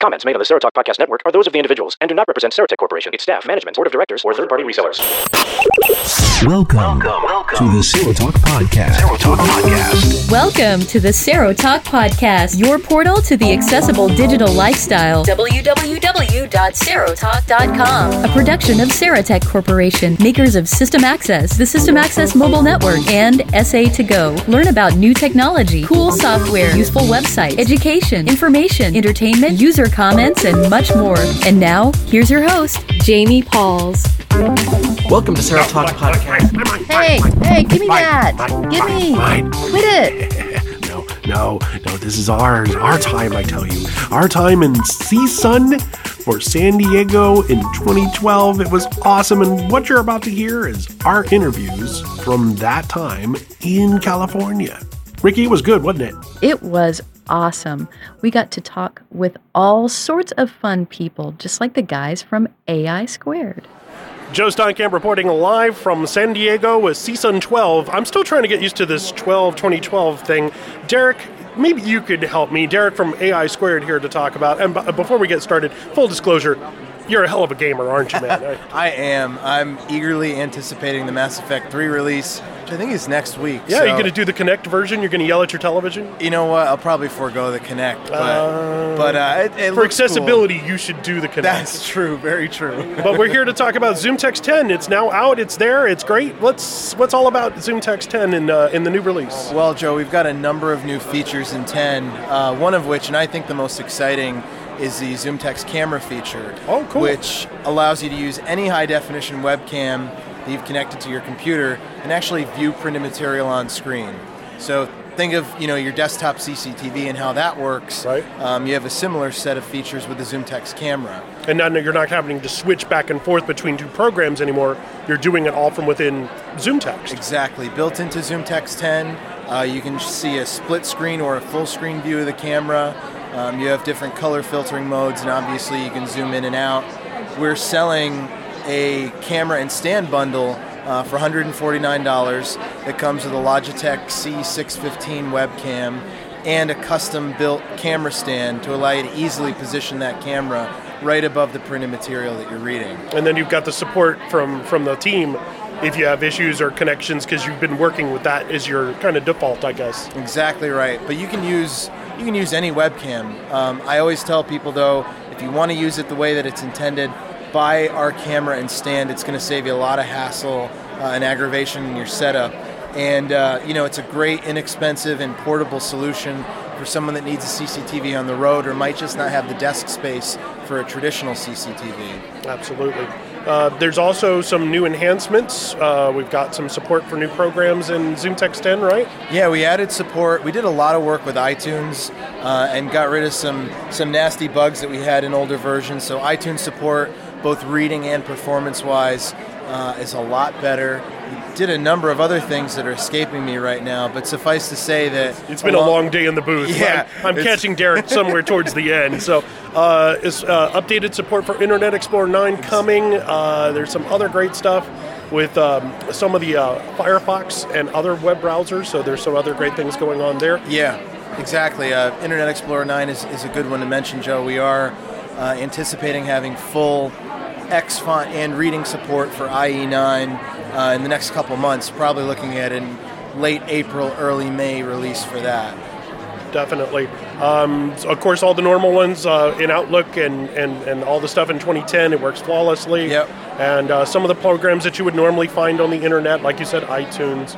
Comments made on the Serotalk Podcast Network are those of the individuals and do not represent Serotek Corporation, its staff, management, board of directors, or third-party resellers. Welcome to the Serotalk Podcast. Welcome to the Serotalk Podcast, your portal to the accessible digital lifestyle. www.serotalk.com. A production of Serotek Corporation, makers of System Access, the System Access Mobile Network, and SA2Go. Learn about new technology, cool software, useful websites, education, information, entertainment, user comments, and much more. And now, here's your host, Jamie Pauls. Welcome to Serotalk Podcast. Hey, give me that. Give me. Quit it. No, this is our time, I tell you. Our time in CSUN for San Diego in 2012. It was awesome, and what you're about to hear is our interviews from that time in California. Ricky, it was good, wasn't it? It was awesome. We got to talk with all sorts of fun people, just like the guys from AI Squared. Joe Steinkamp reporting live from San Diego with CSUN 12. I'm still trying to get used to this 2012 thing. Derek, maybe you could help me. Derek from AI Squared here to talk about. And before we get started, full disclosure, you're a hell of a gamer, aren't you, man? I am. I'm eagerly anticipating the Mass Effect 3 release, which I think is next week. Yeah, you're going to do the Kinect version? You're going to yell at your television? You know what? I'll probably forego the Kinect, but it for looks accessibility, cool. You should do the Kinect. That's true. Very true. But we're here to talk about ZoomText 10. It's now out. It's there. It's great. What's all about ZoomText 10 in the new release? Well, Joe, we've got a number of new features in 10, one of which, and I think the most exciting, is the ZoomText camera feature. Oh, cool. Which allows you to use any high-definition webcam that you've connected to your computer and actually view printed material on screen. So think of your desktop CCTV and how that works. Right. You have a similar set of features with the ZoomText camera. And now you're not having to switch back and forth between two programs anymore. You're doing it all from within ZoomText. Exactly. Built into ZoomText 10, you can see a split screen or a full screen view of the camera. You have different color filtering modes, and obviously you can zoom in and out. We're selling a camera and stand bundle for $149 that comes with a Logitech C615 webcam and a custom-built camera stand to allow you to easily position that camera right above the printed material that you're reading. And then you've got the support from the team if you have issues or connections, because you've been working with that as your kind of default, I guess. Exactly right. But you can use any webcam. I always tell people, though, if you want to use it the way that it's intended, buy our camera and stand. It's going to save you a lot of hassle and aggravation in your setup. And, it's a great, inexpensive, and portable solution for someone that needs a CCTV on the road or might just not have the desk space for a traditional CCTV. Absolutely. There's also some new enhancements. We've got some support for new programs in ZoomText 10, right? Yeah, we added support. We did a lot of work with iTunes and got rid of some nasty bugs that we had in older versions. So iTunes support, both reading and performance-wise, is a lot better. We did a number of other things that are escaping me right now, but suffice to say that it's been a long day in the booth. Yeah, I'm catching Derek somewhere towards the end. So is updated support for Internet Explorer 9 coming. There's some other great stuff with some of the Firefox and other web browsers, so there's some other great things going on there. Yeah, exactly. Internet Explorer 9 is a good one to mention, Joe. We are anticipating having full Xfont and reading support for IE9 in the next couple months, probably looking at in late April, early May release for that. Definitely. Of course, all the normal ones in Outlook and all the stuff in 2010, it works flawlessly. Yep. And some of the programs that you would normally find on the internet, like you said, iTunes.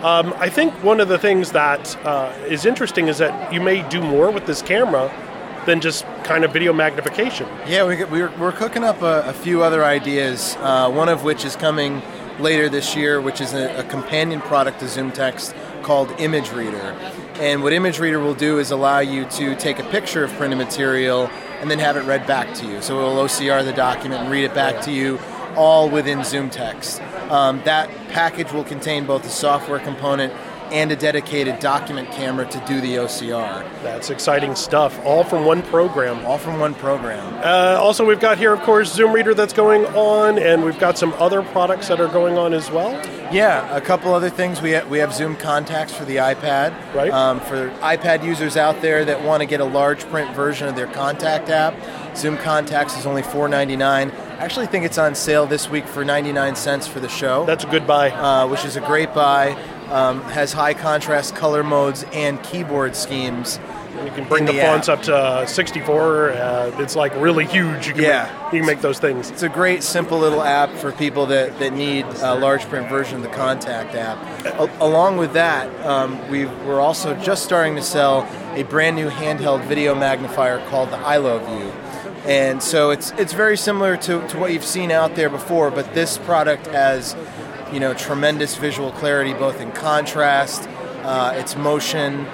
I think one of the things that is interesting is that you may do more with this camera than just kind of video magnification. Yeah, we're cooking up a few other ideas, one of which is coming later this year, which is a companion product to ZoomText called Image Reader. And what Image Reader will do is allow you to take a picture of printed material and then have it read back to you. So it will OCR the document and read it back to you, all within ZoomText. That package will contain both the software component and a dedicated document camera to do the OCR. That's exciting stuff, all from one program. All from one program. Also, we've got here, of course, Zoom Reader that's going on, and we've got some other products that are going on as well. Yeah, a couple other things. We have Zoom Contacts for the iPad. Right. For iPad users out there that want to get a large print version of their Contact app, Zoom Contacts is only $4.99. I actually think it's on sale this week for 99 cents for the show. That's a good buy. Which is a great buy. Has high contrast color modes and keyboard schemes. You can bring the fonts up to 64. It's like really huge. You can make those things. It's a great, simple little app for people that need a large print version of the Contact app. Along with that, we're also just starting to sell a brand new handheld video magnifier called the iLoveU. And so it's very similar to what you've seen out there before, but this product has tremendous visual clarity, both in contrast, its motion.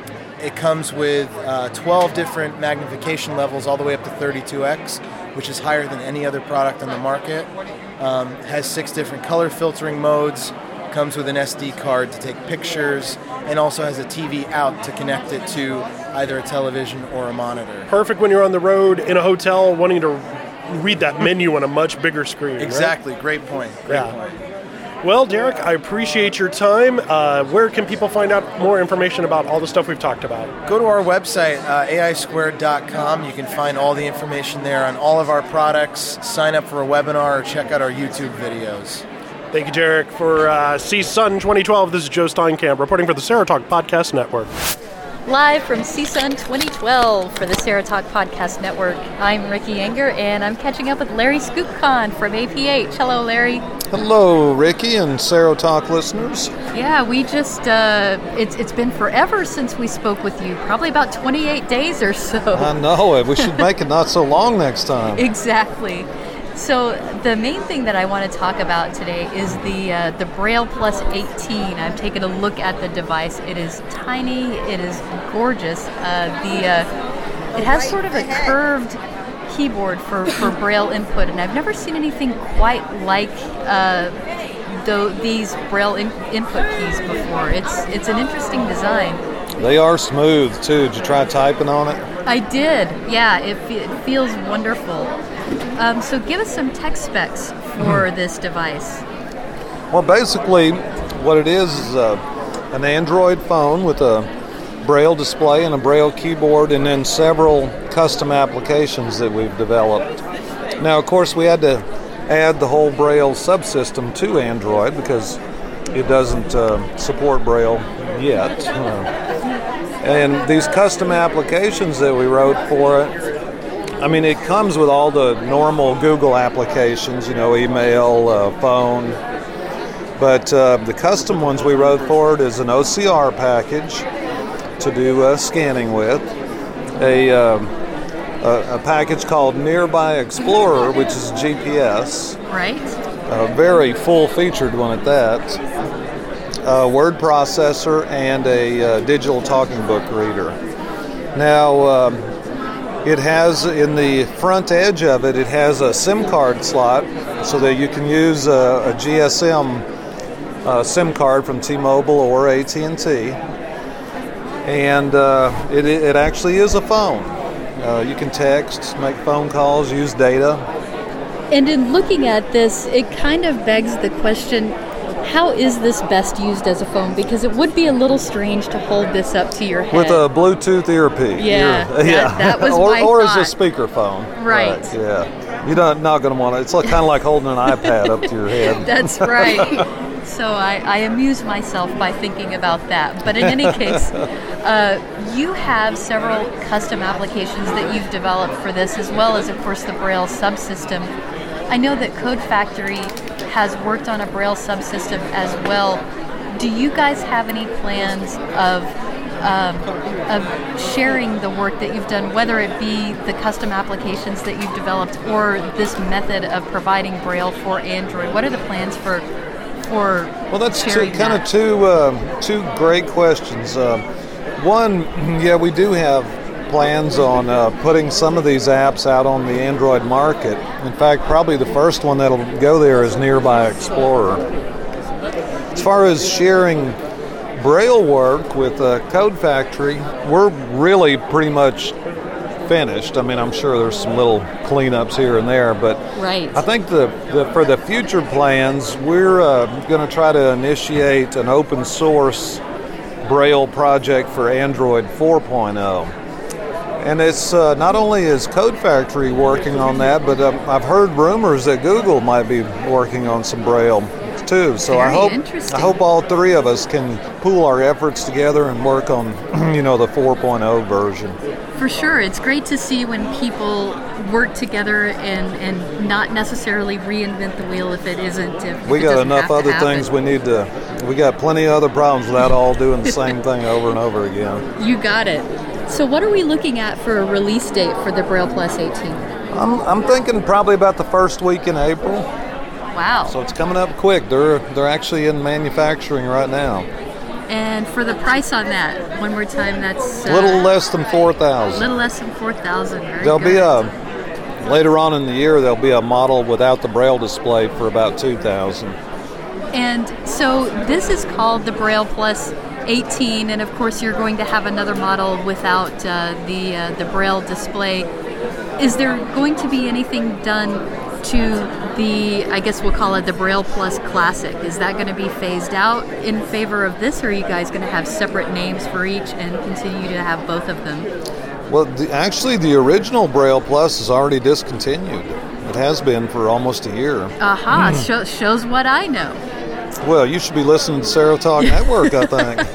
It comes with 12 different magnification levels, all the way up to 32x, which is higher than any other product on the market. Has 6 different color filtering modes. Comes with an SD card to take pictures, and also has a TV out to connect it to either a television or a monitor. Perfect when you're on the road, in a hotel, wanting to read that menu on a much bigger screen. Exactly. Right? Great point. Great point. Well, Derek, I appreciate your time. Where can people find out more information about all the stuff we've talked about? Go to our website, aisquared.com. You can find all the information there on all of our products. Sign up for a webinar or check out our YouTube videos. Thank you, Derek. For CSUN 2012, this is Joe Steinkamp reporting for the Sarah Talk Podcast Network. Live from CSUN 2012 for the Sarah Talk Podcast Network, I'm Ricky Enger, and I'm catching up with Larry Skukcon from APH. Hello, Larry. Hello, Ricky and Sarah Talk listeners. Yeah, we just, it's been forever since we spoke with you, probably about 28 days or so. I know it. We should make it not so long next time. Exactly. So the main thing that I want to talk about today is the Braille Plus 18. I've taken a look at the device. It is tiny. It is gorgeous. It has sort of a curved keyboard for Braille input, and I've never seen anything quite like these Braille input keys before. It's an interesting design. They are smooth too. Did you try typing on it? I did. Yeah, it feels wonderful. So give us some tech specs for this device. Well, basically, what it is an Android phone with a Braille display and a Braille keyboard, and then several custom applications that we've developed. Now, of course, we had to add the whole Braille subsystem to Android because it doesn't support Braille yet. And these custom applications that we wrote for it, I mean, it comes with all the normal Google applications, email, phone. But the custom ones we wrote for it is an OCR package to do scanning with, a package called Nearby Explorer, which is GPS. Right. A very full-featured one at that. A word processor and a digital talking book reader. Now, it has, in the front edge of it, it has a SIM card slot so that you can use a GSM SIM card from T-Mobile or AT&T. And it actually is a phone. You can text, make phone calls, use data. And in looking at this, it kind of begs the question, how is this best used as a phone? Because it would be a little strange to hold this up to your head. With a Bluetooth earpiece. Yeah, that was my Or thought. as a speakerphone. Right. Yeah. You're not going to want it. It's kind of like holding an iPad up to your head. That's right. So I amuse myself by thinking about that. But in any case, you have several custom applications that you've developed for this, as well as, of course, the Braille subsystem. I know that Code Factory has worked on a Braille subsystem as well. Do you guys have any plans of sharing the work that you've done, whether it be the custom applications that you've developed or this method of providing Braille for Android? What are the plans for Well, that's sharing that? two great questions. One, yeah, we do have plans on putting some of these apps out on the Android market. In fact, probably the first one that'll go there is Nearby Explorer. As far as sharing Braille work with Code Factory, we're really pretty much finished. I mean, I'm sure there's some little cleanups here and there, but Right. I think for the future plans, we're going to try to initiate an open source Braille project for Android 4.0. And it's not only is Code Factory working on that, but I've heard rumors that Google might be working on some Braille too. So Very I interesting. hope all three of us can pool our efforts together and work on, the 4.0 version. For sure. It's great to see when people work together and not necessarily reinvent the wheel if it isn't. If We it got doesn't enough have to other happen. things we got plenty of other problems without all doing the same thing over and over again. You got it. So what are we looking at for a release date for the Braille Plus 18? I'm thinking probably about the first week in April. Wow. So it's coming up quick. They're actually in manufacturing right now. And for the price on that, one more time, that's A little less than 4,000. little less than 4,000. There'll be later on in the year there'll be a model without the Braille display for about 2,000. And so this is called the Braille Plus 18, and of course you're going to have another model without the Braille display. Is there going to be anything done to the, I guess we'll call it the Braille Plus Classic? Is that going to be phased out in favor of this, or are you guys going to have separate names for each and continue to have both of them? Well, actually the original Braille Plus is already discontinued. It has been for almost a year. Aha, shows what I know. Well, you should be listening to Sarah Talk Network, I think.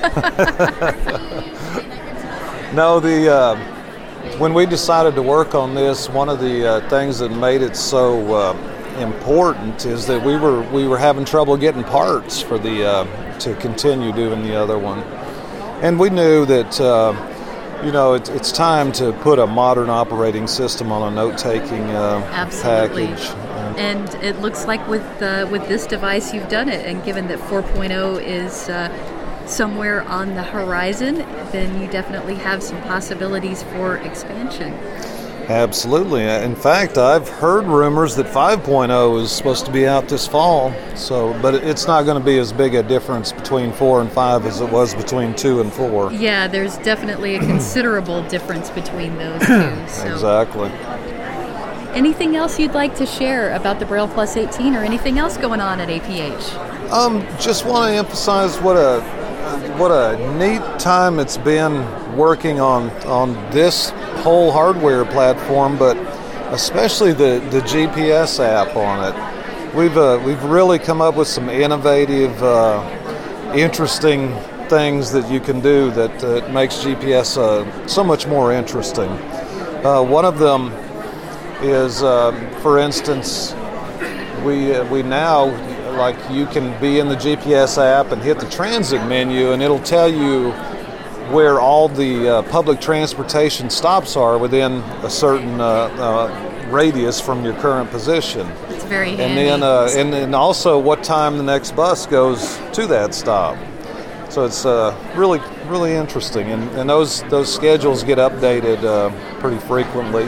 No, when we decided to work on this, one of the things that made it so important is that we were having trouble getting parts for to continue doing the other one, and we knew that it's time to put a modern operating system on a note-taking package. And it looks like with this device you've done it, and given that 4.0 is somewhere on the horizon, then you definitely have some possibilities for expansion. Absolutely. In fact, I've heard rumors that 5.0 is supposed to be out this fall. But it's not going to be as big a difference between 4 and 5 as it was between 2 and 4. Yeah, there's definitely a considerable difference between those two. So. Exactly. Anything else you'd like to share about the Braille Plus 18 or anything else going on at APH? Just want to emphasize what a neat time it's been working on this whole hardware platform, but especially the GPS app on it. We've really come up with some innovative, interesting things that you can do that makes GPS so much more interesting. One of them is, for instance, we now, like, you can be in the GPS app and hit the transit menu, and it'll tell you where all the public transportation stops are within a certain radius from your current position. It's very And handy. then, and then also what time the next bus goes to that stop. So it's really, really interesting, and those schedules get updated pretty frequently.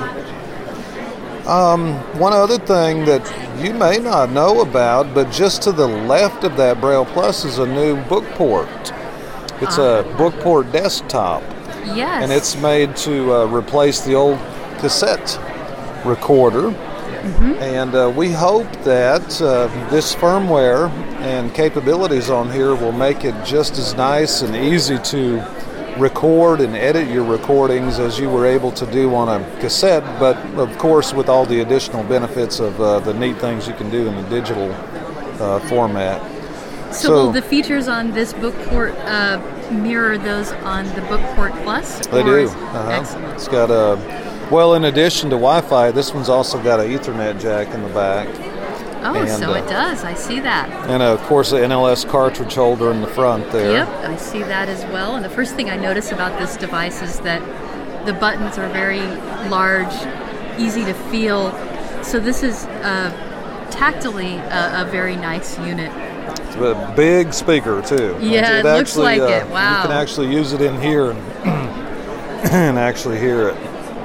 One other thing that you may not know about, but just to the left of that Braille Plus is a new Bookport. It's a Bookport desktop, Yes. and it's made to replace the old cassette recorder. And we hope that this firmware and capabilities on here will make it just as nice and easy to record and edit your recordings as you were able to do on a cassette, but of course with all the additional benefits of the neat things you can do in the digital format. So will the features on this Bookport mirror those on the Bookport Plus? They or do. is- Excellent. It's got in addition to Wi-Fi, this one's also got an Ethernet jack in the back. Oh, and, so it does. I see that. And of course, an NLS cartridge holder in the front there. Yep, I see that as well. And the first thing I notice about this device is that the buttons are very large, easy to feel. So this is tactily a very nice unit. It's a big speaker too. Yeah, it looks actually, like it. Wow. You can actually use it in here and actually hear it.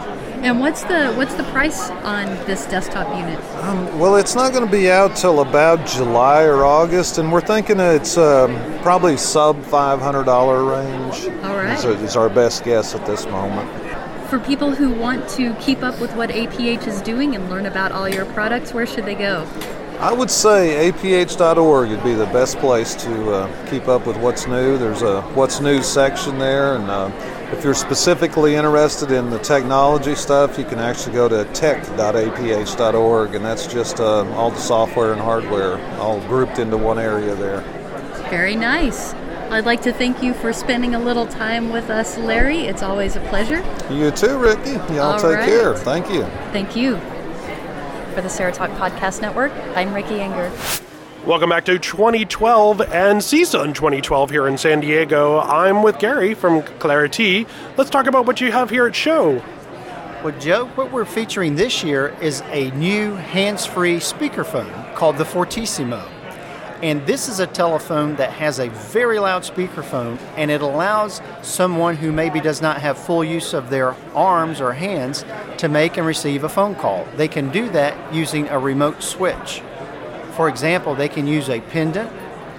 And what's the price on this desktop unit? Well, it's not going to be out till about July or August, and we're thinking it's probably sub $500 range. All right. Is our best guess at this moment. For people who want to keep up with what APH is doing and learn about all your products, where should they go? I would say aph.org would be the best place to keep up with what's new. There's a what's new section there, and if you're specifically interested in the technology stuff, you can actually go to tech.aph.org, and that's just all the software and hardware all grouped into one area there. Very nice. I'd like to thank you for spending a little time with us, Larry. It's always a pleasure. You too, Ricky. Y'all take care. Thank you. Thank you. For the Sarah Talk Podcast Network, I'm Ricky Enger. Welcome back to 2012 and CSUN 2012 here in San Diego. I'm with Gary from Clarity. Let's talk about what you have here at show. Well, Joe, what we're featuring this year is a new hands-free speakerphone called the Fortissimo. And this is a telephone that has a very loud speakerphone, and it allows someone who maybe does not have full use of their arms or hands to make and receive a phone call. They can do that using a remote switch. For example, they can use a pendant,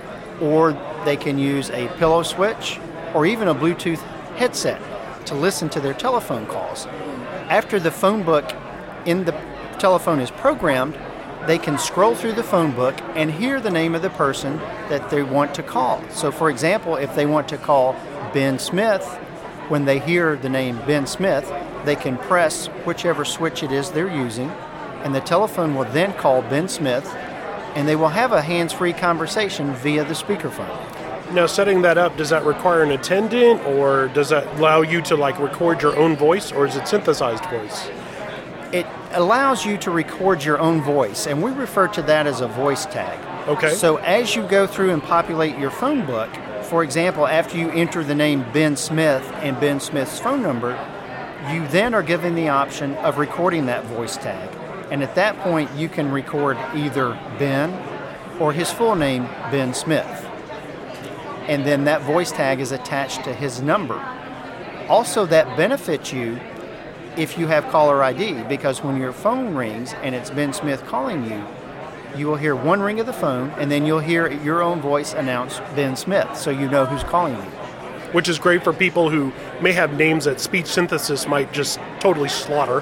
or they can use a pillow switch, or even a Bluetooth headset to listen to their telephone calls. After the phone book in the telephone is programmed, they can scroll through the phone book and hear the name of the person that they want to call. So, for example, if they want to call Ben Smith, when they hear the name Ben Smith, they can press whichever switch it is they're using, and the telephone will then call Ben Smith, and they will have a hands-free conversation via the speakerphone. Now, setting that up, does that require an attendant, or does that allow you to record your own voice, or is it synthesized voice? It allows you to record your own voice, and we refer to that as a voice tag. Okay. So as you go through and populate your phone book, for example, after you enter the name Ben Smith and Ben Smith's phone number, you then are given the option of recording that voice tag. And at that point, you can record either Ben or his full name, Ben Smith. And then that voice tag is attached to his number. Also, that benefits you if you have caller ID, because when your phone rings and it's Ben Smith calling you, you will hear one ring of the phone, and then you'll hear your own voice announce Ben Smith, so you know who's calling you. Which is great for people who may have names that speech synthesis might just totally slaughter.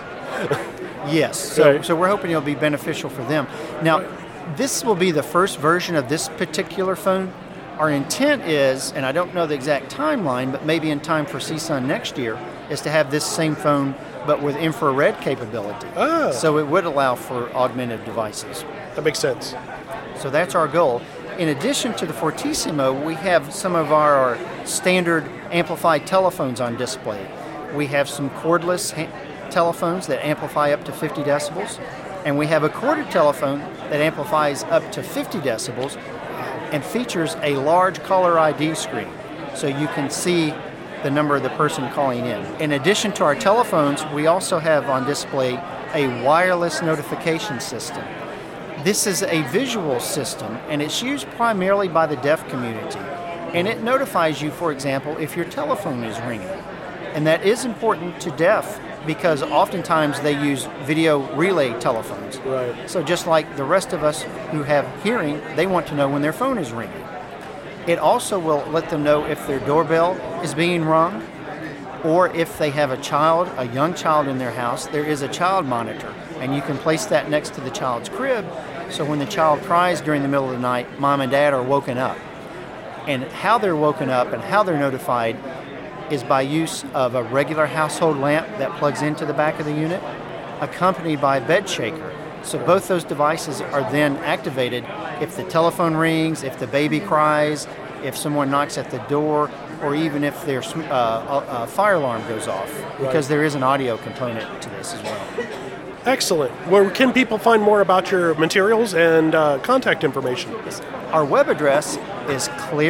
Yes, so we're hoping it'll be beneficial for them. Now, this will be the first version of this particular phone. Our intent is, and I don't know the exact timeline, but maybe in time for CSUN next year, is to have this same phone but with infrared capability. Ah. So it would allow for augmented devices. That makes sense. So that's our goal. In addition to the Fortissimo, we have some of our standard amplified telephones on display. We have some cordless telephones that amplify up to 50 decibels, and we have a corded telephone that amplifies up to 50 decibels and features a large caller ID screen, so you can see the number of the person calling in. In addition to our telephones, we also have on display a wireless notification system. This is a visual system, and it's used primarily by the deaf community. And it notifies you, for example, if your telephone is ringing. And that is important to deaf because oftentimes they use video relay telephones. Right. So just like the rest of us who have hearing, they want to know when their phone is ringing. It also will let them know if their doorbell is being rung, or if they have a young child in their house, there is a child monitor, and you can place that next to the child's crib, so when the child cries during the middle of the night, mom and dad are woken up. And how they're woken up and how they're notified is by use of a regular household lamp that plugs into the back of the unit, accompanied by a bed shaker. So both those devices are then activated if the telephone rings, if the baby cries, if someone knocks at the door, or even if their fire alarm goes off, because there is an audio component to this as well. Excellent. Where can people find more about your materials and contact information? Our web address is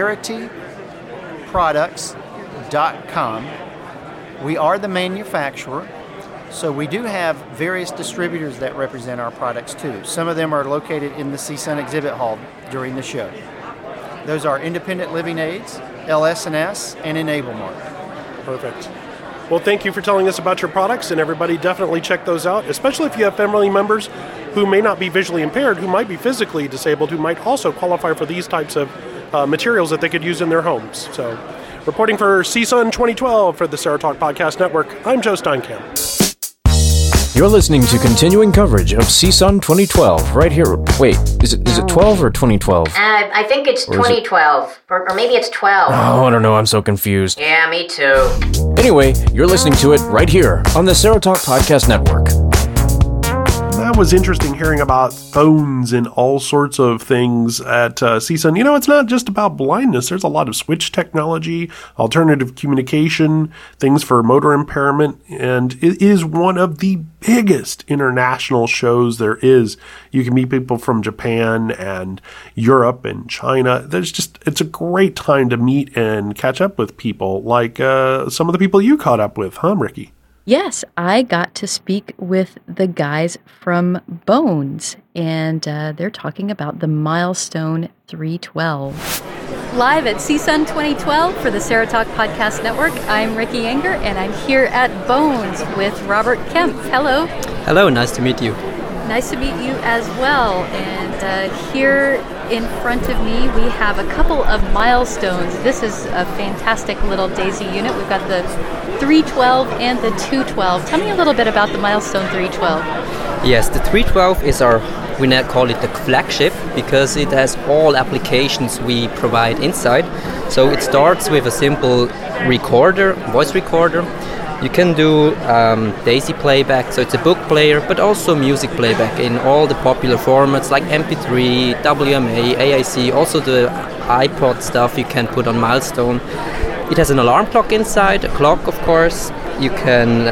clarityproducts.com. We are the manufacturer, so we do have various distributors that represent our products too. Some of them are located in the CSUN exhibit hall during the show. Those are Independent Living Aids, LS&S, and Enablemark. Perfect. Well, thank you for telling us about your products, and everybody definitely check those out, especially if you have family members who may not be visually impaired, who might be physically disabled, who might also qualify for these types of materials that they could use in their homes. So, reporting for CSUN 2012 for the Sarah Talk Podcast Network, I'm Joe Steinkamp. You're listening to continuing coverage of CSUN 2012 right here. Wait, is it 12 or 2012? I think it's 2012, or maybe it's 12. Oh, I don't know. I'm so confused. Yeah, me too. Anyway, you're listening to it right here on the Sarah Talk Podcast Network. That was interesting hearing about phones and all sorts of things at CSUN. You know, it's not just about blindness. There's a lot of switch technology, alternative communication, things for motor impairment, and it is one of the biggest international shows there is. You can meet people from Japan and Europe and China. It's a great time to meet and catch up with people like some of the people you caught up with, huh, Ricky? Yes, I got to speak with the guys from Bones, and they're talking about the Milestone 312. Live at CSUN 2012 for the Sarah Talk Podcast Network, I'm Ricky Enger, and I'm here at Bones with Robert Kemp. Hello. Hello, nice to meet you. Nice to meet you as well. And here in front of me, we have a couple of milestones. This is a fantastic little DAISY unit. We've got the 312 and the 212. Tell me a little bit about the Milestone 312. Yes, the 312 is we now call it the flagship because it has all applications we provide inside. So it starts with a simple recorder, voice recorder. You can do DAISY playback, so it's a book player, but also music playback in all the popular formats like MP3, WMA, AIC, also the iPod stuff you can put on Milestone. It has an alarm clock inside, a clock of course. You can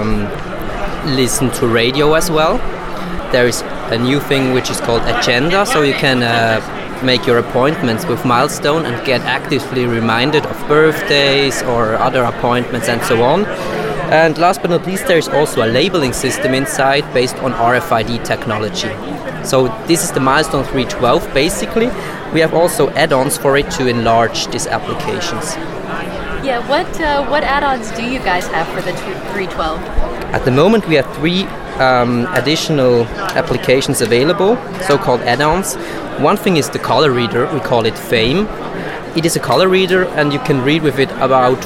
listen to radio as well. There is a new thing which is called Agenda, so you can make your appointments with Milestone and get actively reminded of birthdays or other appointments and so on. And last but not least, there is also a labeling system inside based on RFID technology. So this is the Milestone 312 basically. We have also add-ons for it to enlarge these applications. Yeah, what add-ons do you guys have for the 312? At the moment we have 3 additional applications available, so-called add-ons. One thing is the color reader, we call it Fame. It is a color reader and you can read with it about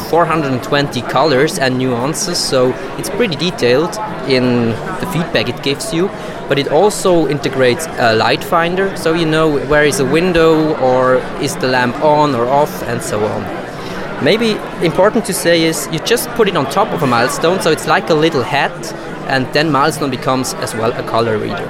420 colors and nuances, so it's pretty detailed in the feedback it gives you. But it also integrates a light finder, so you know where is a window or is the lamp on or off and so on. Maybe important to say is you just put it on top of a Milestone, so it's like a little hat, and then Milestone becomes as well a color reader.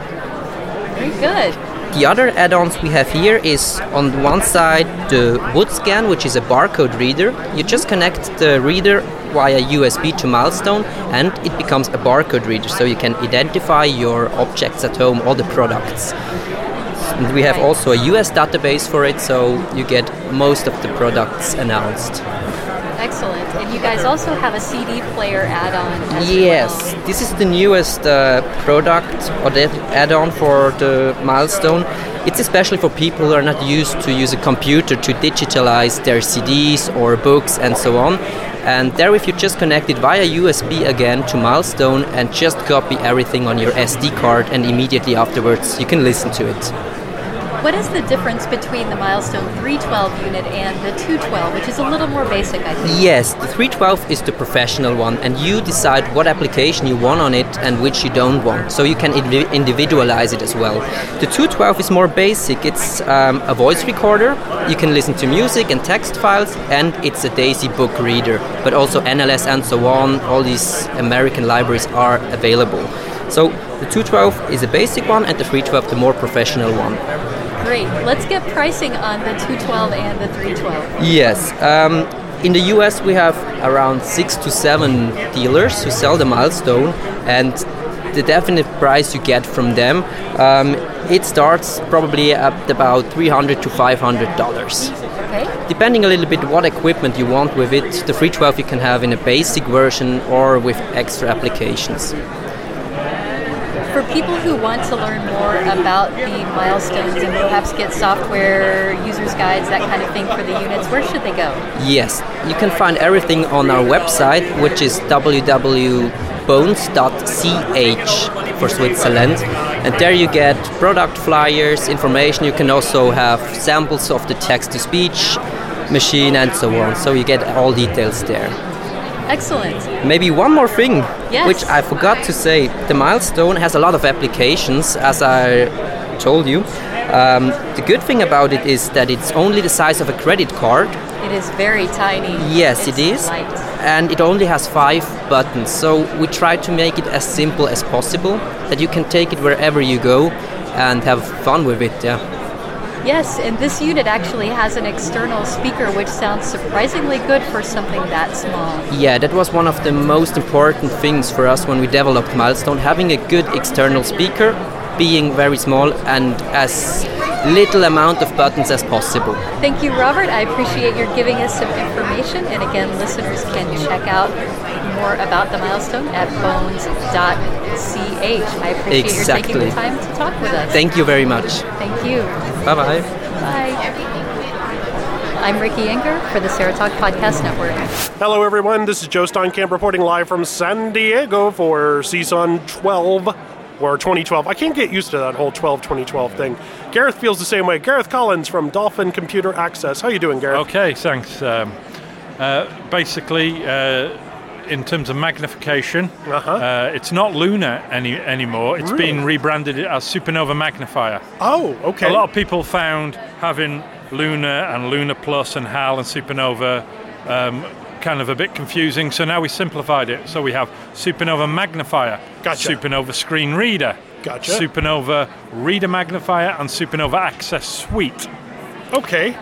Very good. The other add-ons we have here is on one side the WoodScan, which is a barcode reader. You just connect the reader via USB to Milestone and it becomes a barcode reader, so you can identify your objects at home, all the products. And we have also a US database for it, so you get most of the products announced. Excellent. And you guys also have a CD player add-on as Yes, well. This is the newest product or the add-on for the Milestone. It's especially for people who are not used to use a computer to digitalize their CDs or books and so on. And there if you just connect it via USB again to Milestone and just copy everything on your SD card and immediately afterwards you can listen to it. What is the difference between the Milestone 312 unit and the 212, which is a little more basic, I think? Yes, the 312 is the professional one, and you decide what application you want on it and which you don't want, so you can individualize it as well. The 212 is more basic. It's a voice recorder. You can listen to music and text files, and it's a DAISY book reader, but also NLS and so on. All these American libraries are available. So the 212 is a basic one, and the 312 the more professional one. Great. Let's get pricing on the 212 and the 312. Yes. In the US we have around 6 to 7 dealers who sell the Milestone, and the definite price you get from them, it starts probably at about $300 to $500. Okay. Depending a little bit what equipment you want with it, the 312 you can have in a basic version or with extra applications. For people who want to learn more about the milestones and perhaps get software, user's guides, that kind of thing for the units, where should they go? Yes, you can find everything on our website, which is www.bones.ch for Switzerland. And there you get product flyers, information. You can also have samples of the text-to-speech machine and so on. So you get all details there. Excellent. Maybe one more thing, yes, which I forgot to say. The Milestone has a lot of applications, as I told you. The good thing about it is that it's only the size of a credit card. It is very tiny. Yes, it is. Light. And it only has 5 buttons. So we try to make it as simple as possible, that you can take it wherever you go and have fun with it. Yeah. Yes, and this unit actually has an external speaker which sounds surprisingly good for something that small. Yeah, that was one of the most important things for us when we developed Milestone, having a good external speaker, being very small and as little amount of buttons as possible. Thank you, Robert. I appreciate your giving us some information. And again, listeners can check out more about the Milestone at bones.ch. I appreciate your taking the time to talk with us. Thank you very much. Thank you. Bye-bye. Bye. I'm Ricky Enger for the Serotalk Podcast Network. Hello, everyone. This is Joe Steinkamp reporting live from San Diego for CSUN 12. Or 2012. I can't get used to that whole 2012 thing. Gareth feels the same way. Gareth Collins from Dolphin Computer Access. How you doing, Gareth? Okay, thanks. Basically, in terms of magnification, it's not Luna anymore. It's been rebranded as Supernova Magnifier. Oh, okay. A lot of people found having Luna and Luna Plus and HAL and Supernova kind of a bit confusing, so now we simplified it. So we have Supernova Magnifier, gotcha, Supernova Screen Reader, gotcha, Supernova Reader Magnifier, and Supernova Access Suite. Okay.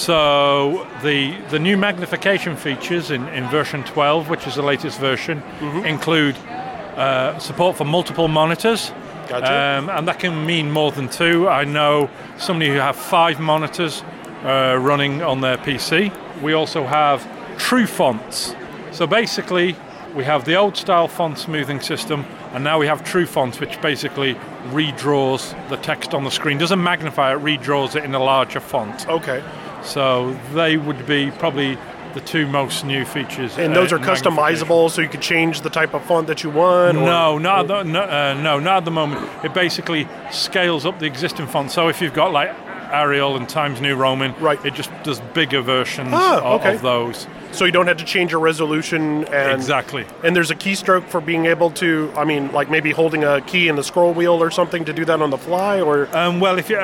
So the new magnification features in version 12, which is the latest version, include support for multiple monitors. Gotcha. And that can mean more than 2. I know somebody who have 5 monitors running on their PC. We also have True Fonts. So basically, we have the old style font smoothing system, and now we have True Fonts, which basically redraws the text on the screen. Doesn't magnify it, redraws it in a larger font. Okay. So they would be probably the 2 most new features. And those are customizable, so you could change the type of font that you want? No, not at the moment. It basically scales up the existing font. So if you've got like Arial and Times New Roman, it just does bigger versions of those. So you don't have to change your resolution. And, exactly. And there's a keystroke for being able to, I mean, like maybe holding a key in the scroll wheel or something to do that on the fly, or? Well, if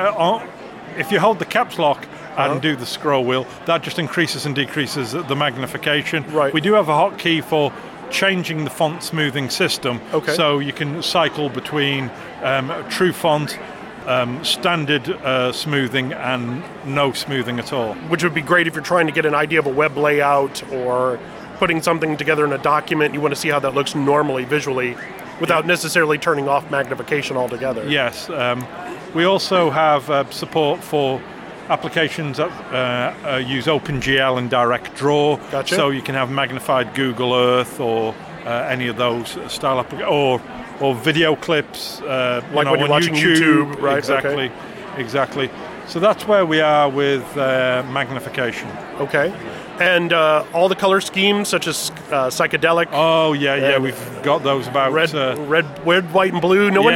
you hold the caps lock and do the scroll wheel, that just increases and decreases the magnification. Right. We do have a hotkey for changing the font smoothing system. Okay. So you can cycle between True Font, standard smoothing and no smoothing at all. Which would be great if you're trying to get an idea of a web layout or putting something together in a document. You want to see how that looks normally, visually, without necessarily turning off magnification altogether. Yes. We also have support for applications that use OpenGL and Direct Draw. Gotcha. So you can have magnified Google Earth or any of those style applications, or video clips, like when you're watching YouTube, right? Exactly. So that's where we are with magnification. Okay. And all the color schemes, such as psychedelic. Oh yeah, we've got those about red, white, and blue. No one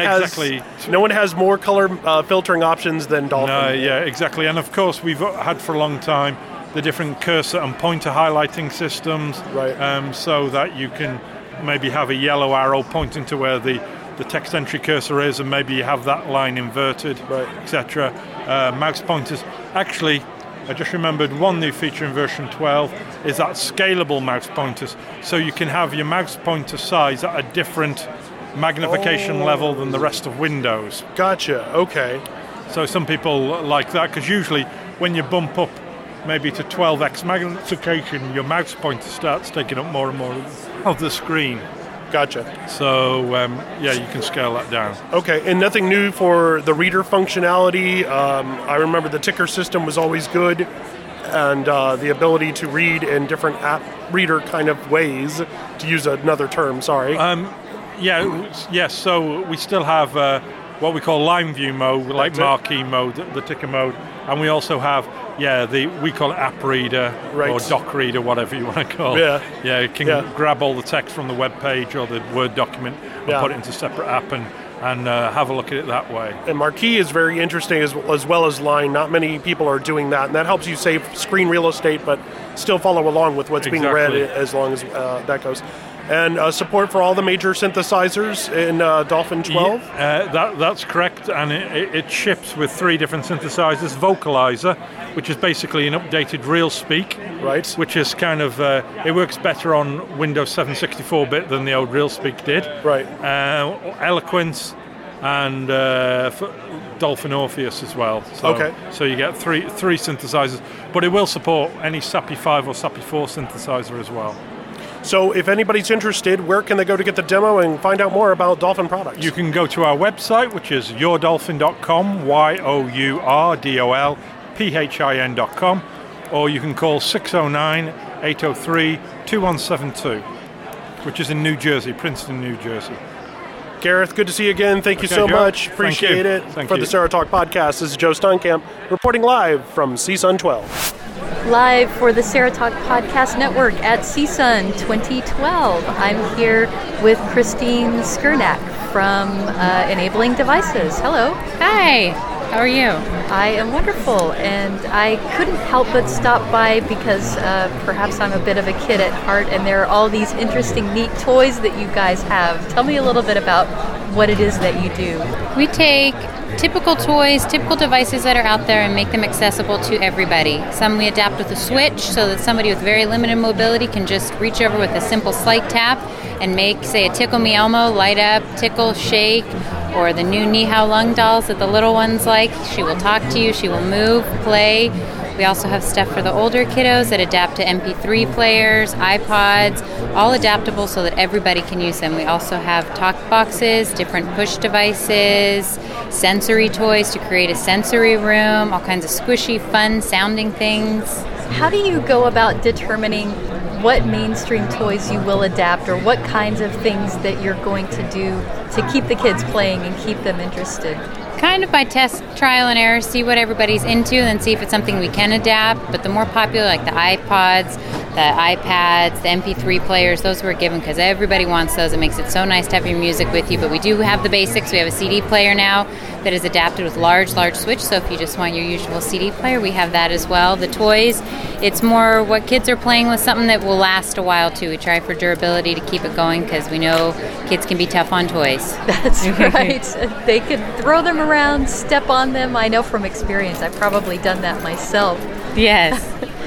has more color filtering options than Dolphin. Yeah, exactly. And of course, we've had for a long time the different cursor and pointer highlighting systems, right? So that you can maybe have a yellow arrow pointing to where the text entry cursor is, and maybe you have that line inverted, right, etc. Mouse pointers. Actually, I just remembered one new feature in version 12 is that scalable mouse pointers. So you can have your mouse pointer size at a different magnification level than the rest of Windows. Gotcha, okay. So some people like that, because usually when you bump up maybe to 12x magnification, your mouse pointer starts taking up more and more of the screen. Gotcha. So, you can scale that down. Okay, and nothing new for the reader functionality. I remember the ticker system was always good, and the ability to read in different app reader kind of ways, to use another term, sorry. Yes. So we still have what we call line view mode, like marquee mode, the ticker mode, and we also have we call it app reader or doc reader, whatever you want to call it. Yeah, you can grab all the text from the web page or the Word document and put it into a separate app and have a look at it that way. And Marquee is very interesting as well as Line. Not many people are doing that, and that helps you save screen real estate, but still follow along with what's being read as long as that goes. And support for all the major synthesizers in Dolphin 12? That's correct, and it ships with 3 different synthesizers. Vocalizer, which is basically an updated RealSpeak, which is kind of, it works better on Windows 7 64-bit than the old RealSpeak did. Eloquence, and Dolphin Orpheus as well. So you get three synthesizers, but it will support any SAPI 5 or SAPI 4 synthesizer as well. So if anybody's interested, where can they go to get the demo and find out more about Dolphin products? You can go to our website, which is yourdolphin.com, yourdolphin.com, or you can call 609-803-2172, which is in New Jersey, Princeton, New Jersey. Gareth, good to see you again. Thank you so much. Appreciate it. For the Sarah Talk podcast, this is Joe Steinkamp reporting live from CSUN 12. Live for the Sarah Talk Podcast Network at CSUN 2012. I'm here with Christine Skurnak from Enabling Devices. Hello. Hi. How are you? I am wonderful, and I couldn't help but stop by because perhaps I'm a bit of a kid at heart, and there are all these interesting, neat toys that you guys have. Tell me a little bit about what it is that you do. We take typical toys, typical devices that are out there and make them accessible to everybody. Some we adapt with a switch so that somebody with very limited mobility can just reach over with a simple slight tap and make, say, a Tickle Me Elmo light up, tickle, shake, or the new Nihao Lung dolls that the little ones like. She will talk to you, she will move, play. We also have stuff for the older kiddos that adapt to MP3 players, iPods, all adaptable so that everybody can use them. We also have talk boxes, different push devices, sensory toys to create a sensory room, all kinds of squishy, fun sounding things. How do you go about determining what mainstream toys you will adapt, or what kinds of things that you're going to do to keep the kids playing and keep them interested? Kind of by test, trial and error, see what everybody's into, and then see if it's something we can adapt. But the more popular, like the iPods, the iPads, the MP3 players, those were given because everybody wants those. It makes it so nice to have your music with you. But we do have the basics. We have a CD player now that is adapted with large switch. So if you just want your usual CD player, we have that as well. The toys, it's more what kids are playing with, something that will last a while too. We try for durability to keep it going because we know kids can be tough on toys. That's right. They could throw them around, step on them. I know from experience. I've probably done that myself. Yes.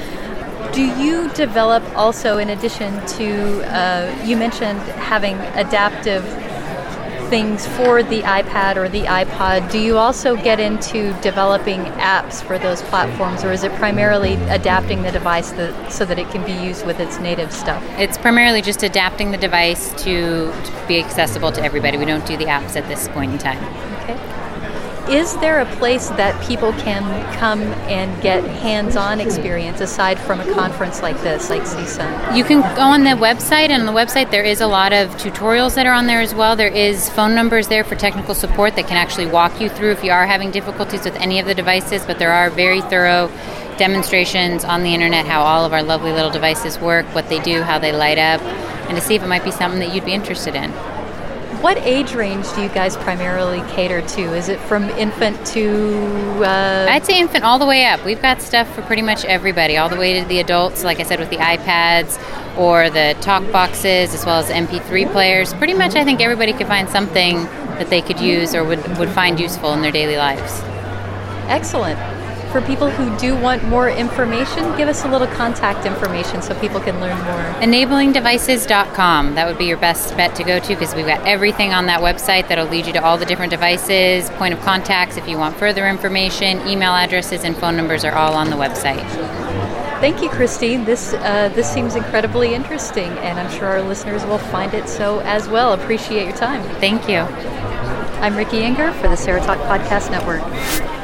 Do you develop also, in addition to, you mentioned having adaptive things for the iPad or the iPod, do you also get into developing apps for those platforms, or is it primarily adapting the device so that it can be used with its native stuff? It's primarily just adapting the device to be accessible to everybody. We don't do the apps at this point in time. Okay. Is there a place that people can come and get hands-on experience aside from a conference like this, like CSUN? You can go on the website, and on the website there is a lot of tutorials that are on there as well. There is phone numbers there for technical support that can actually walk you through if you are having difficulties with any of the devices, but there are very thorough demonstrations on the internet how all of our lovely little devices work, what they do, how they light up, and to see if it might be something that you'd be interested in. What age range do you guys primarily cater to? Is it from infant to... I'd say infant all the way up. We've got stuff for pretty much everybody, all the way to the adults, like I said, with the iPads or the talk boxes, as well as the MP3 players. Pretty much I think everybody could find something that they could use or would find useful in their daily lives. Excellent. For people who do want more information, give us a little contact information so people can learn more. EnablingDevices.com. That would be your best bet to go to because we've got everything on that website that'll lead you to all the different devices, point of contacts if you want further information, email addresses and phone numbers are all on the website. Thank you, Christine. This seems incredibly interesting, and I'm sure our listeners will find it so as well. Appreciate your time. Thank you. I'm Ricky Enger for the Sarah Talk Podcast Network.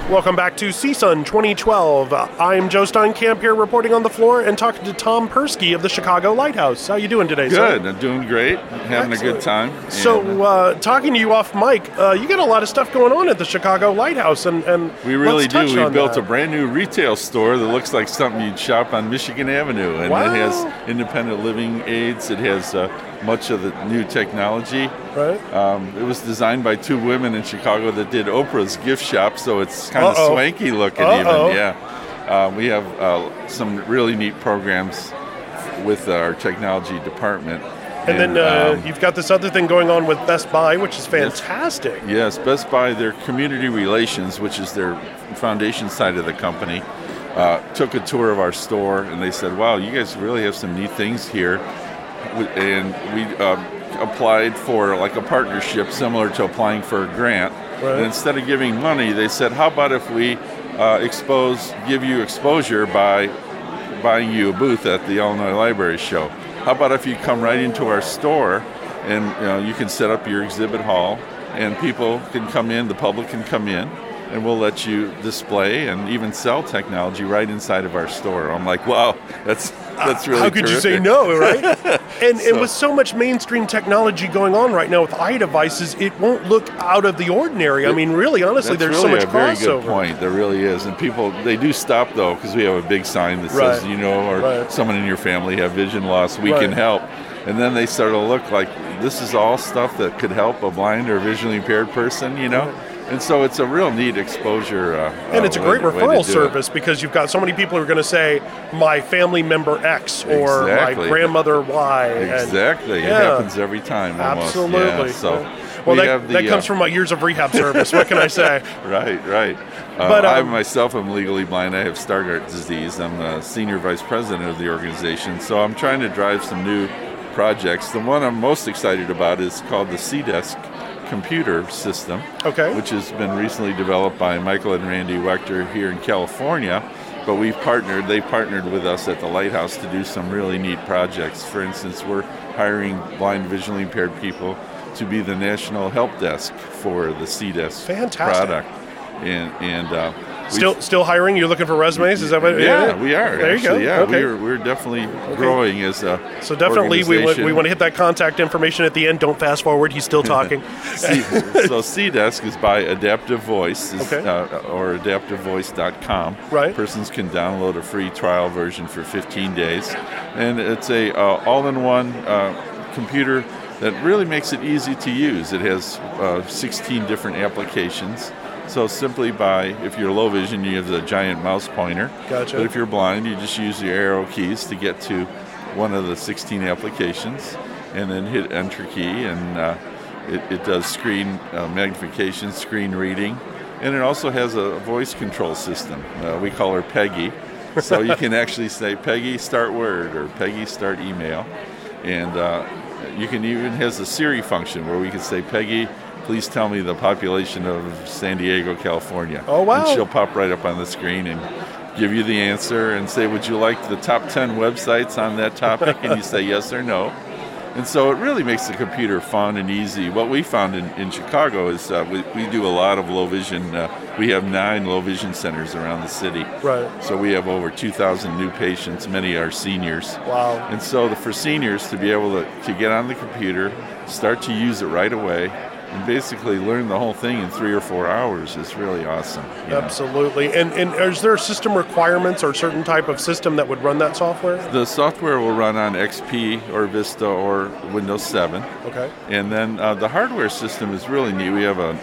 Welcome back to CSUN 2012. I'm Joe Steinkamp here reporting on the floor and talking to Tom Persky of the Chicago Lighthouse. How you doing today, sir? Good. I'm doing great. Having a good time. So, talking to you off mic, you got a lot of stuff going on at the Chicago Lighthouse, and we really let's touch do. We on built that. a brand new retail store that looks like something you'd shop on Michigan Avenue, and Wow. it has independent living aids. It has much of the new technology. Right. It was designed by two women in Chicago that did Oprah's gift shop, so it's kind of swanky looking even. Yeah. We have some really neat programs with our technology department. And then you've got this other thing going on with Best Buy, which is fantastic. Yes, Best Buy, their community relations, which is their foundation side of the company, took a tour of our store, and they said, wow, you guys really have some neat things here. And we applied for like a partnership similar to applying for a grant. Right. And instead of giving money, they said, how about if we give you exposure by buying you a booth at the Illinois Library Show? How about if you come right into our store and you can set up your exhibit hall and people can come in, the public can come in, and we'll let you display and even sell technology right inside of our store. I'm like, wow, that's really How could you say terrific. no, right? And with so much mainstream technology going on right now with iDevices, it won't look out of the ordinary. I mean, really, honestly, That's there's really so much a very crossover. good point. There really is. And people, they do stop, though, because we have a big sign that says, Right. someone in your family have vision loss, we can help. And then they start to look like this is all stuff that could help a blind or visually impaired person, And so it's a real neat exposure. And it's a great way to referral do it. service because you've got so many people who are going to say, my family member X or Exactly. my grandmother Y. Exactly. And, It happens every time almost. Absolutely. Yeah, so Well, we have that comes from my years of rehab service. What can I say? Right. But, I myself am legally blind. I have Stargardt disease. I'm the senior vice president of the organization. So I'm trying to drive some new projects. The one I'm most excited about is called the C-Desk computer system, which has been recently developed by Michael and Randy Wechter here in California. But they partnered with us at the Lighthouse to do some really neat projects. For instance, we're hiring blind visually impaired people to be the national help desk for the C-Desk product. And Still hiring? You're looking for resumes? Is that what? Yeah, we are. There actually, you go. Yeah, Okay. we're definitely growing as a So definitely we organization. want to hit that contact information at the end. Don't fast forward. He's still talking. So C-Desk is by Adaptive Voice, or adaptivevoice.com. Right. Persons can download a free trial version for 15 days, and it's a all-in-one computer that really makes it easy to use. It has 16 different applications. So simply if you're low vision, you have the giant mouse pointer. Gotcha. But if you're blind, you just use the arrow keys to get to one of the 16 applications, and then hit Enter key, and it does screen magnification, screen reading, and it also has a voice control system. We call her Peggy. So you can actually say, Peggy, start Word, or Peggy, start email. And you can even has a Siri function where we can say, Peggy, please tell me the population of San Diego, California. Oh, wow. And she'll pop right up on the screen and give you the answer and say, would you like the top 10 websites on that topic? And you say yes or no. And so it really makes the computer fun and easy. What we found in Chicago is we do a lot of low vision. We have 9 low vision centers around the city. Right. So we have over 2,000 new patients. Many are seniors. Wow. And so for seniors to be able to get on the computer, start to use it right away, and basically learn the whole thing in 3 or 4 hours is really awesome. Absolutely. And is there system requirements or certain type of system that would run that software? The software will run on XP or Vista or Windows 7. Okay. And then the hardware system is really neat. We have the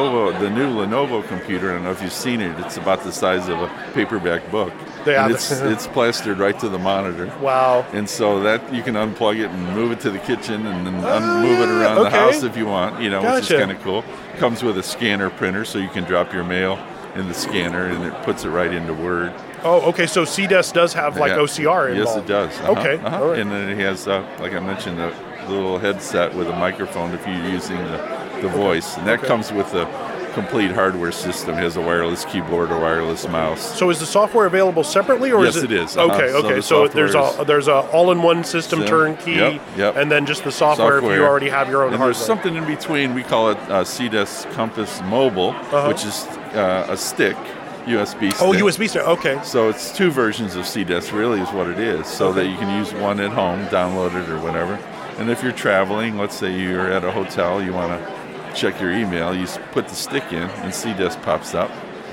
new Lenovo computer. I don't know if you've seen it. It's about the size of a paperback book. Yeah. And it's plastered right to the monitor. Wow. And so that you can unplug it and move it to the kitchen and then move it around the house if you want, which is kind of cool. Comes with a scanner printer, so you can drop your mail in the scanner and it puts it right into Word. Oh, okay. So C-Desk does have OCR involved. Yes, it does. Okay. All right. And then it has, like I mentioned, a little headset with a microphone if you're using the voice. And that comes with a complete hardware system. It has a wireless keyboard, a wireless mouse. So is the software available separately, or yes, is it is. Okay. So there's a all-in-one system turnkey, yep. and then just the software if you already have your own and hardware. There's something in between. We call it C-Desk Compass Mobile, which is a stick. USB stick. Oh, USB stick. Okay. So it's 2 versions of CDesk, really, is what it is, so that you can use one at home, download it or whatever. And if you're traveling, let's say you're at a hotel, you want to check your email, you put the stick in, and CDesk pops up.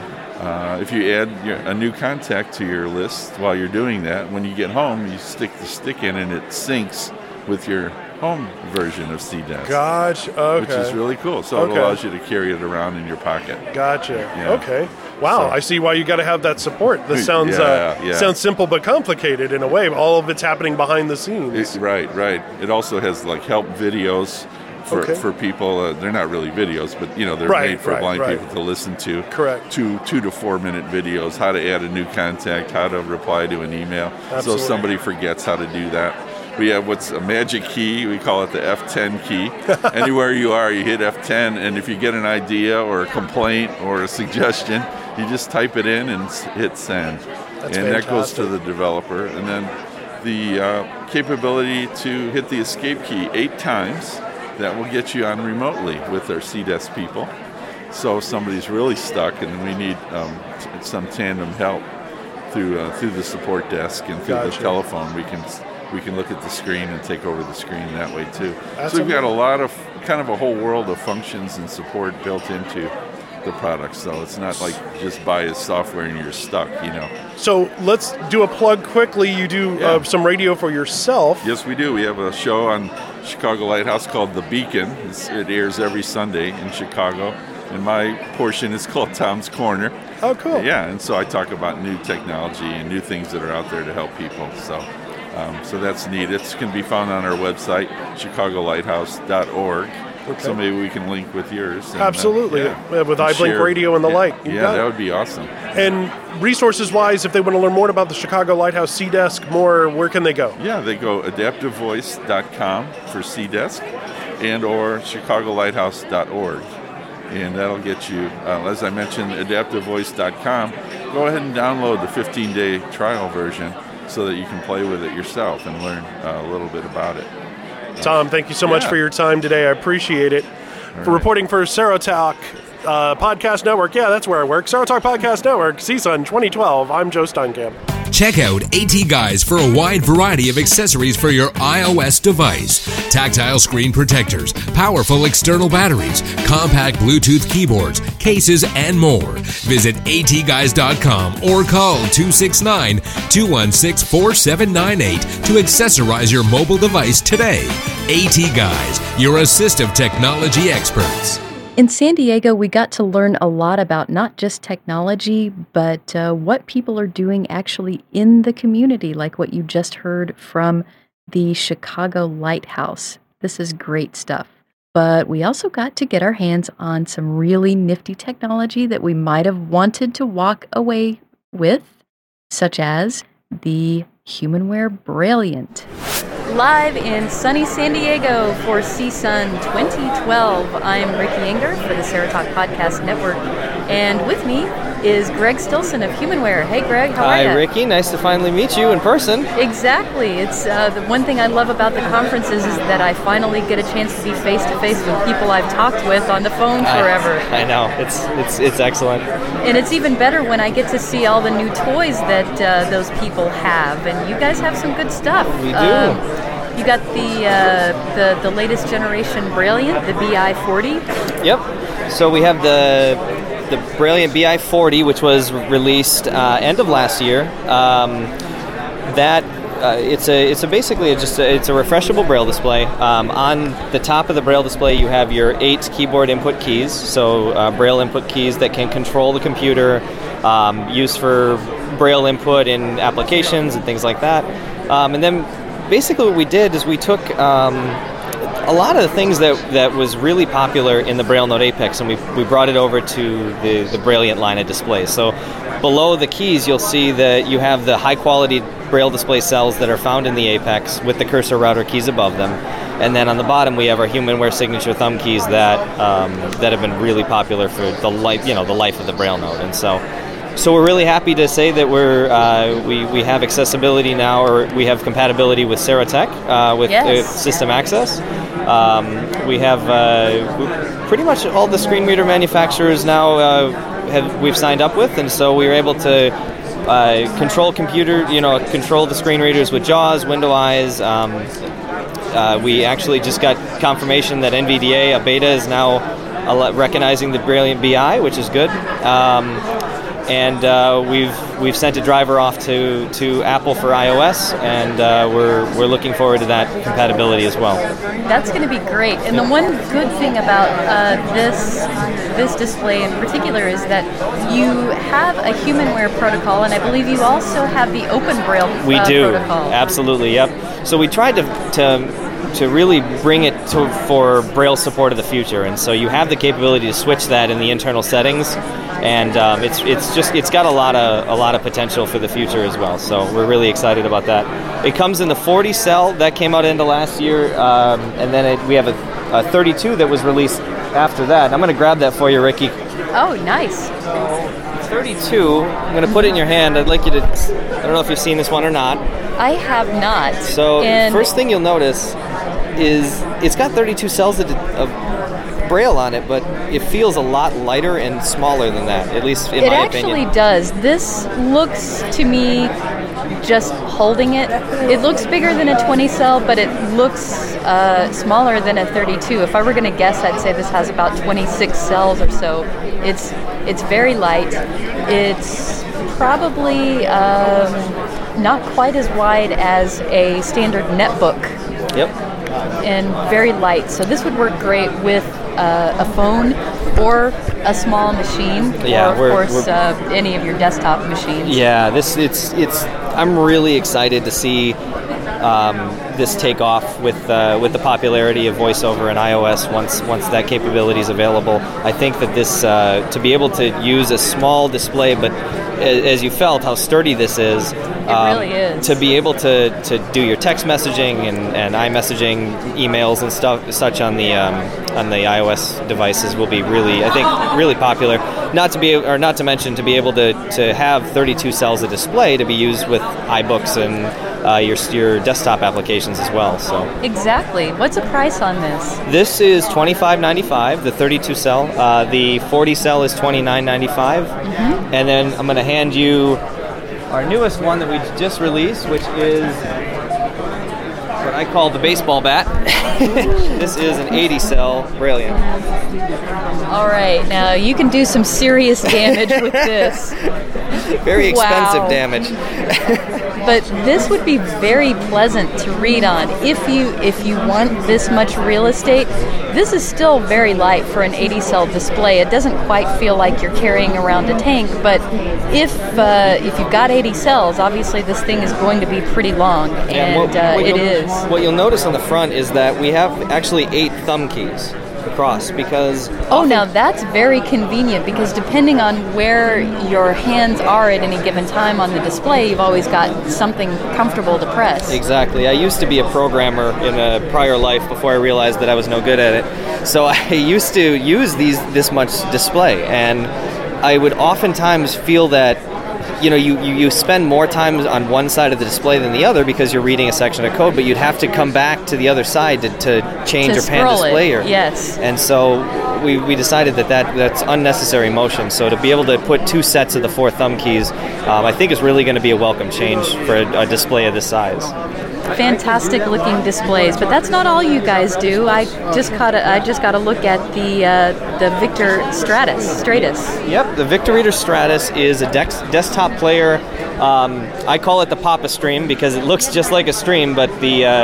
If you add a new contact to your list while you're doing that, when you get home, you stick the stick in, and it syncs with your home version of CDesk. Gotcha. Okay. Which is really cool. So it allows you to carry it around in your pocket. Gotcha. Yeah. Okay. Wow. I see why you got to have that support. This sounds sounds simple but complicated in a way. All of it's happening behind the scenes. Right. It also has like help videos for people. They're not really videos, but they're made for blind people to listen to. Correct. 2 to 4 minute videos. How to add a new contact. How to reply to an email. Absolutely. So if somebody forgets how to do that. We have what's a magic key. We call it the F10 key. Anywhere you are, you hit F10, and if you get an idea or a complaint or a suggestion, you just type it in and hit send. That's and that goes fantastic. to the developer. And then the capability to hit the escape key 8 times, that will get you on remotely with our CDesk people. So if somebody's really stuck and we need some tandem help through the support desk and through the telephone, we can look at the screen and take over the screen that way too. So we've got a lot of kind of a whole world of functions and support built into the product. So it's not like just buy a software and you're stuck, So let's do a plug quickly. You do some radio for yourself. Yes, we do. We have a show on Chicago Lighthouse called The Beacon. It airs every Sunday in Chicago. And my portion is called Tom's Corner. Oh, cool. Yeah, and so I talk about new technology and new things that are out there to help people. So that's neat. It can be found on our website, chicagolighthouse.org. Okay. So maybe we can link with yours. And, Absolutely. With iBlink Radio and the like. That would be awesome. And resources-wise, if they want to learn more about the Chicago Lighthouse CDesk, where can they go? Yeah, they go adaptivevoice.com for CDesk and or chicagolighthouse.org. And that'll get you, as I mentioned, adaptivevoice.com. Go ahead and download the 15-day trial version so that you can play with it yourself and learn a little bit about it. Tom, thank you so much for your time today. I appreciate it. For reporting for Serotalk Podcast Network, that's where I work. Serotalk Podcast Network, CSUN 2012. I'm Joe Steinkamp. Check out AT Guys for a wide variety of accessories for your iOS device. Tactile screen protectors, powerful external batteries, compact Bluetooth keyboards, cases, and more. Visit atguys.com or call 269-216-4798 to accessorize your mobile device today. AT Guys, your assistive technology experts. In San Diego, we got to learn a lot about not just technology, but what people are doing actually in the community, like what you just heard from the Chicago Lighthouse. This is great stuff. But we also got to get our hands on some really nifty technology that we might have wanted to walk away with, such as the HumanWare Brilliant. Live in sunny San Diego for CSUN 2012, I'm Ricky Enger for the Serotalk Podcast Network, and with me is Greg Stilson of HumanWare. Hey Greg, how are you? Hi Ricky, nice to finally meet you in person. Exactly. It's the one thing I love about the conferences is that I finally get a chance to be face-to-face with people I've talked with on the phone forever. I know, it's excellent. And it's even better when I get to see all the new toys that those people have, and you guys have some good stuff. We do. You got the latest generation Brilliant, the BI40. Yep. So we have the Brilliant BI40, which was released end of last year. It's basically a refreshable Braille display. On the top of the Braille display, you have your 8 keyboard input keys, so Braille input keys that can control the computer, used for Braille input in applications and things like that. And then basically what we did is we took a lot of the things that was really popular in the Braille Note Apex, and we brought it over to the Brilliant line of displays. So below the keys, you'll see that you have the high-quality Braille display cells that are found in the Apex with the cursor router keys above them. And then on the bottom, we have our HumanWare signature thumb keys that have been really popular for the life of the Braille Note. And so we're really happy to say that we have accessibility now, or we have compatibility with Serotek with System Access. We have pretty much all the screen reader manufacturers now we've signed up with, and so we were able to control the screen readers with JAWS, Window Eyes. We actually just got confirmation that NVDA, a beta, is now recognizing the Brilliant BI, which is good. And we've sent a driver off to Apple for iOS, and we're looking forward to that compatibility as well. That's going to be great. And the one good thing about this display in particular is that you have a humanware protocol, and I believe you also have the Open Braille we do protocol. Absolutely, yep. So we tried to really bring it for Braille support of the future, and so you have the capability to switch that in the internal settings, and it's got a lot of potential for the future as well. So we're really excited about that. It comes in the 40 cell that came out into last year, and then we have a 32 that was released after that. I'm going to grab that for you, Ricky. Oh, nice. 32. I'm going to put it in your hand. I'd like you to. I don't know if you've seen this one or not. I have not. So first thing you'll notice is it's got 32 cells of Braille on it, but it feels a lot lighter and smaller than that, at least in my opinion. It actually does. This looks to me, just holding it, it looks bigger than a 20 cell, but it looks smaller than a 32. If I were going to guess, I'd say this has about 26 cells or so. It's very light. It's probably not quite as wide as a standard netbook. Yep. And very light. So this would work great with a phone or a small machine, yeah, or of course any of your desktop machines. Yeah, I'm really excited to see this take off with the popularity of VoiceOver and iOS once that capability is available. I think that this to be able to use a small display, but as you felt how sturdy this is, it really is. To be able to do your text messaging and iMessaging, emails and such on the iOS devices will be really, I think, really popular. Not to mention to be able to have 32 cells of display to be used with iBooks and your desktop applications as well. So exactly. What's the price on this? This is $25.95, the 32 cell. The 40 cell is $29.95, and then I'm going to hand you our newest one that we just released, which is what I call the baseball bat. This is an 80 cell Brilliant. All right, now you can do some serious damage with this. Very expensive damage. But this would be very pleasant to read on. If you want this much real estate, this is still very light for an 80 cell display. It doesn't quite feel like you're carrying around a tank, but if you've got 80 cells, obviously this thing is going to be pretty long, and it is. What you'll notice on the front is that we have actually 8 thumb keys across, because now that's very convenient, because depending on where your hands are at any given time on the display, you've always got something comfortable to press. Exactly. I used to be a programmer in a prior life before I realized that I was no good at it. So I used to use this much display, and I would oftentimes feel that you spend more time on one side of the display than the other because you're reading a section of code, but you'd have to come back to the other side to change or pan display. Yes. And so we decided that's unnecessary motion. So to be able to put 2 sets of the 4 thumb keys, I think is really going to be a welcome change for a display of this size. Fantastic looking displays, but that's not all you guys do. I just got a look at the Victor Stratus. Yep, the Victor Reader Stratus is a desktop player. I call it the Papa Stream because it looks just like a stream, but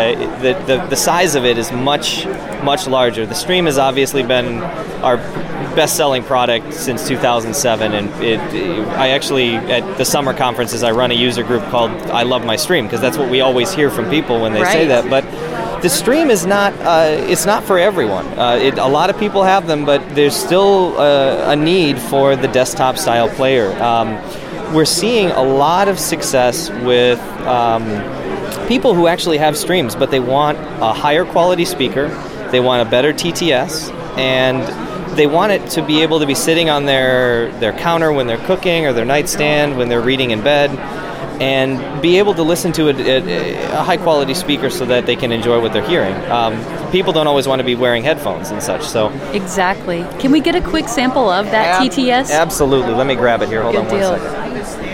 the size of it is much larger. The Stream has obviously been our best-selling product since 2007, and I actually, at the summer conferences, I run a user group called I Love My Stream, because that's what we always hear from people when they say that. But the Stream is not, it's not for everyone. A lot of people have them, but there's still a need for the desktop-style player. We're seeing a lot of success with people who actually have Streams, but they want a higher quality speaker, they want a better TTS, and they want it to be able to be sitting on their counter when they're cooking, or their nightstand when they're reading in bed. and be able to listen to a high-quality speaker so that they can enjoy what they're hearing. People don't always want to be wearing headphones and such, so... Exactly. Can we get a quick sample of that TTS? Absolutely. Let me grab it here. Hold on 1 second.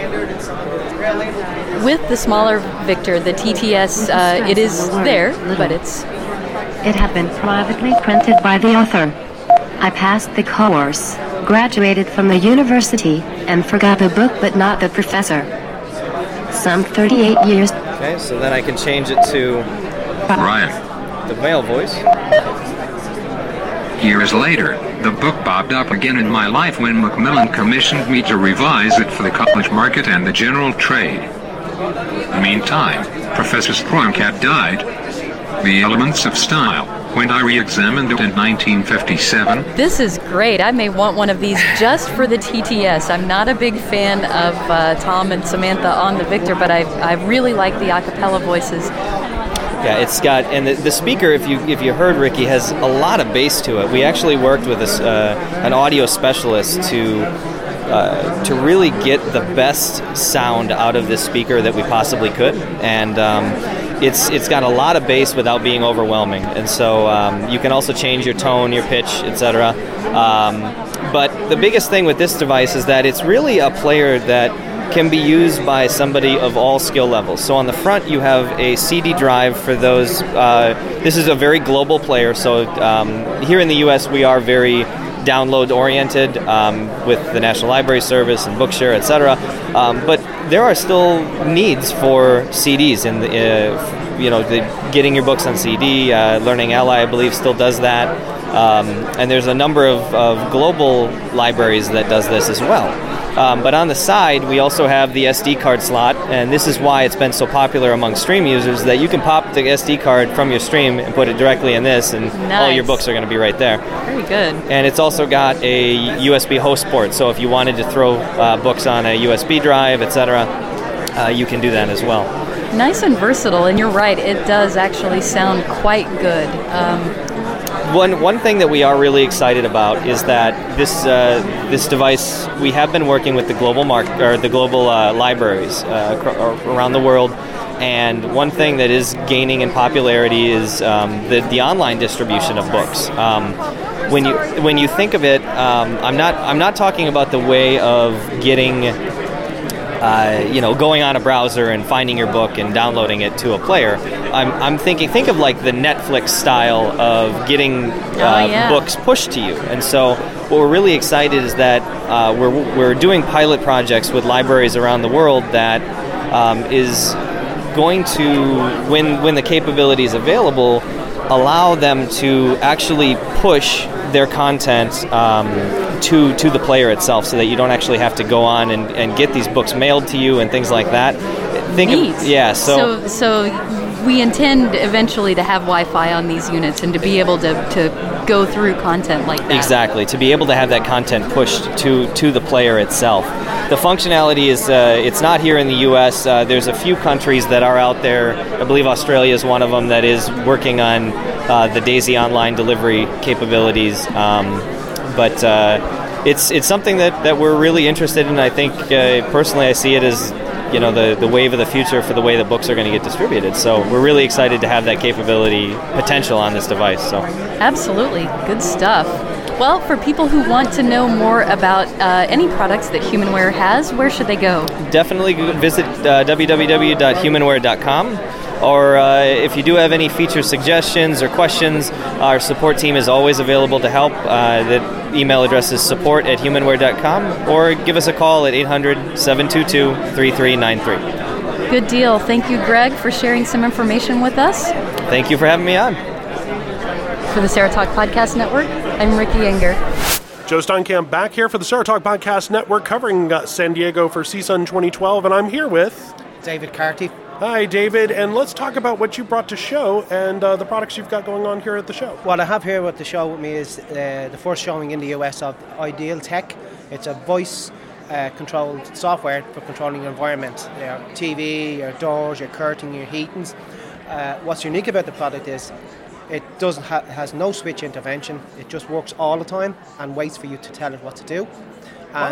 With the smaller Victor, the TTS, it is there, but it's... It had been privately printed by the author. I passed the course, graduated from the university, and forgot the book but not the professor. Some 38 years... Okay, so then I can change it to... Ryan. The male voice. Years later, the book bobbed up again in my life when Macmillan commissioned me to revise it for the college market and the general trade. Meantime, Professor Stromcat died. The Elements of Style, when I re-examined it in 1957. This is great. I may want one of these just for the TTS. I'm not a big fan of Tom and Samantha on the Victor, but I really like the a cappella voices. Yeah, it's got, and the speaker, if you heard Ricky, has a lot of bass to it. We actually worked with an audio specialist to really get the best sound out of this speaker that we possibly could, and it's got a lot of bass without being overwhelming, and so you can also change your tone, your pitch, etc. But the biggest thing with this device is that it's really a player that can be used by somebody of all skill levels. So on the front you have a CD drive for those. This is a very global player, so here in the US we are very download oriented with the National Library Service and Bookshare, etc. But there are still needs for CDs, and getting your books on CD. Learning Ally, I believe, still does that, and there's a number of global libraries that does this as well. But on the side, we also have the SD card slot, and this is why it's been so popular among stream users, that you can pop the SD card from your stream and put it directly in this, and all your books are going to be right there. Very good. And it's also got a USB host port, so if you wanted to throw books on a USB drive, etc., you can do that as well. Nice and versatile, and you're right, it does actually sound quite good. One thing that we are really excited about is that this device, we have been working with the global libraries around the world, and one thing that is gaining in popularity is the online distribution of books. When you think of it, I'm not talking about the way of getting going on a browser and finding your book and downloading it to a player. I'm thinking, think of like the Netflix style of getting books pushed to you. And so what we're really excited is that we're doing pilot projects with libraries around the world that is going to, when the capability is available, allow them to actually push their content to the player itself, so that you don't actually have to go on and get these books mailed to you and things like that. So we intend eventually to have Wi-Fi on these units and to be able to go through content like that. Exactly, to be able to have that content pushed to the player itself. The functionality is, it's not here in the U.S. There's a few countries that are out there. I believe Australia is one of them that is working on the DAISY online delivery capabilities. But it's something that we're really interested in. I think personally I see it as the wave of the future for the way the books are going to get distributed. So we're really excited to have that capability potential on this device. So absolutely, good stuff. Well, for people who want to know more about any products that Humanware has, where should they go? Definitely visit www.humanware.com. Or if you do have any feature suggestions or questions, our support team is always available to help. The email address is support@humanware.com, or give us a call at 800-722-3393. Good deal. Thank you, Greg, for sharing some information with us. Thank you for having me on. For the Sarah Talk Podcast Network, I'm Ricky Enger. Joe Steinkamp back here for the Sarah Talk Podcast Network, covering San Diego for CSUN 2012, and I'm here with David Carty. Hi, David, and let's talk about what you brought to show and the products you've got going on here at the show. What I have here at the show with me is the first showing in the US of Ideal Tech. It's a voice-controlled software for controlling your environment, your TV, your doors, your curtain, your heatings. What's unique about the product is it has no switch intervention. It just works all the time and waits for you to tell it what to do. And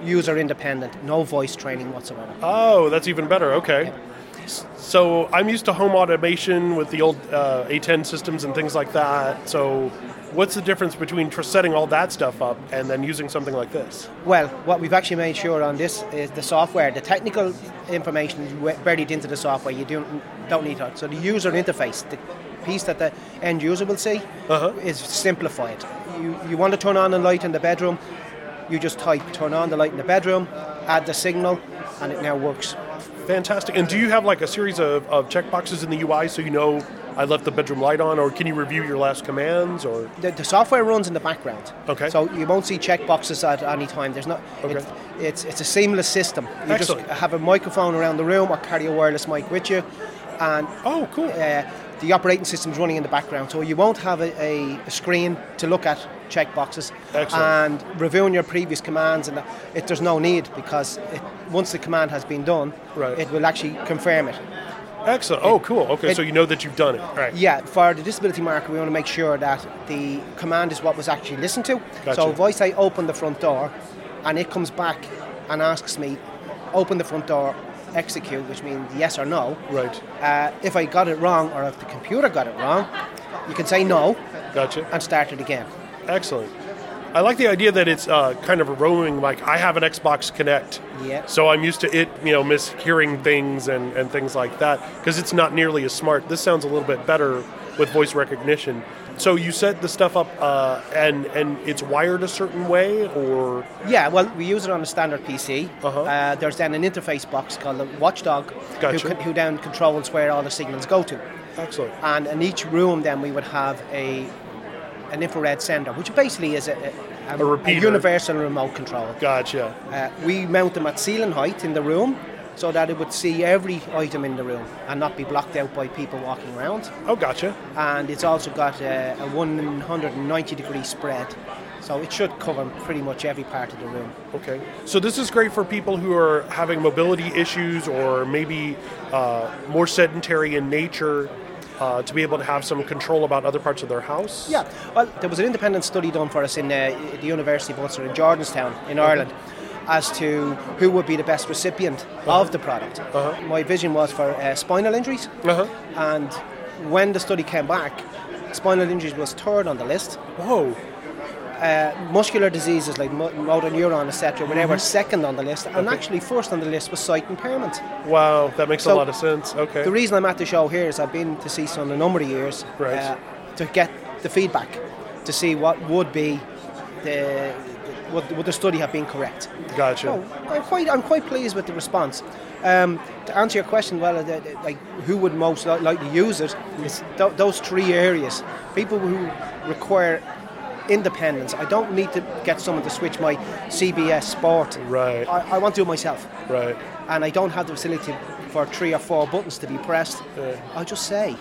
user independent, no voice training whatsoever. Oh, that's even better. Okay. So I'm used to home automation with the old A10 systems and things like that. So what's the difference between setting all that stuff up and then using something like this? Well, what we've actually made sure on this is the software, the technical information is buried into the software. You don't need that. So the user interface, the piece that the end user will see, is simplified. You want to turn on the light in the bedroom, you just type turn on the light in the bedroom, add the signal, and it now works. Fantastic. And do you have like a series of checkboxes in the UI so you know I left the bedroom light on, or can you review your last commands? Or the software runs in the background. Okay. So you won't see checkboxes at any time. There's not. Okay. It's a seamless system. You Excellent. just have a microphone around the room or carry a wireless mic with you, and cool. The operating system's running in the background, so you won't have a screen to look at checkboxes. Excellent. And reviewing your previous commands, and there's no need, because once the command has been done, it will actually confirm it. Excellent. Oh, cool. Okay, so you know that you've done it. Right. Yeah, for the disability marker, we want to make sure that the command is what was actually listened to. Gotcha. So if I say open the front door, and it comes back and asks me, open the front door, execute, which means yes or no. Right. If I got it wrong, or if the computer got it wrong, you can say no. Gotcha. And start it again. Excellent. I like the idea that it's kind of a roaming, like I have an Xbox Connect. Yeah. So I'm used to it, mishearing things and things like that, because it's not nearly as smart. This sounds a little bit better with voice recognition. So you set the stuff up and it's wired a certain way, or? Yeah, well, we use it on a standard PC. There's then an interface box called the Watchdog, Gotcha. who then controls where all the signals go to. Excellent. And in each room then we would have an infrared sender, which basically is a universal remote control. Gotcha. We mount them at ceiling height in the room, so that it would see every item in the room and not be blocked out by people walking around. Oh, gotcha. And it's also got a 190-degree spread, so it should cover pretty much every part of the room. Okay. So this is great for people who are having mobility issues, or maybe more sedentary in nature, to be able to have some control about other parts of their house? Yeah. Well, there was an independent study done for us in the University of Ulster in Jordanstown in Ireland, as to who would be the best recipient of the product. My vision was for spinal injuries, and when the study came back, spinal injuries was third on the list. Whoa. Muscular diseases like motor neuron, etc., they were second on the list, and actually first on the list was sight impairment. Wow, that makes a lot of sense. Okay. The reason I'm at the show here is I've been to CSUN a number of years to get the feedback, to see what would be would the study have been correct. Gotcha. So I'm quite pleased with the response. To answer your question, like who would most likely use it, is those three areas. People who require independence. I don't need to get someone to switch my CBS Sport. Right. I want to do it myself. Right. And I don't have the facility for 3 or 4 buttons to be pressed. I'll just say,